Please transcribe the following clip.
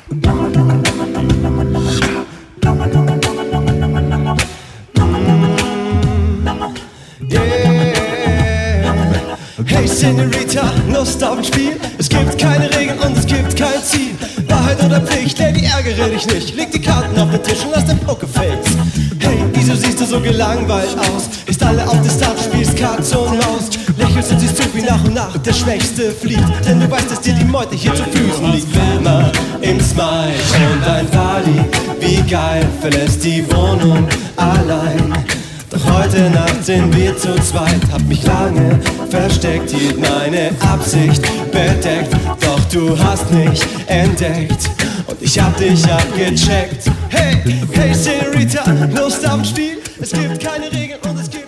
Hey Senorita, Lust auf ein Spiel? Es gibt keine Regeln und es gibt kein Ziel. Wahrheit oder Pflicht, Lady, ärgere dich nicht. Leg die Karten auf den Tisch und lass den Pokerface. Hey, wieso siehst du so gelangweilt aus? Ist alle auf Distanz, spielst Katze und Maus. Lächelst und siehst zu, wie nach und nach der Schwächste flieht. Denn du weißt, dass dir die Meute hier zu Füßen liegt. Wärmer im Smile und ein Party, wie geil, verlässt die Wohnung allein. Doch heute Nacht sind wir zu zweit. Hab mich lange versteckt, hielt meine Absicht bedeckt. Doch du hast mich entdeckt und ich hab dich abgecheckt. Hey, hey Senorita, Lust auf ein Spiel? Es gibt keine Regeln und es gibt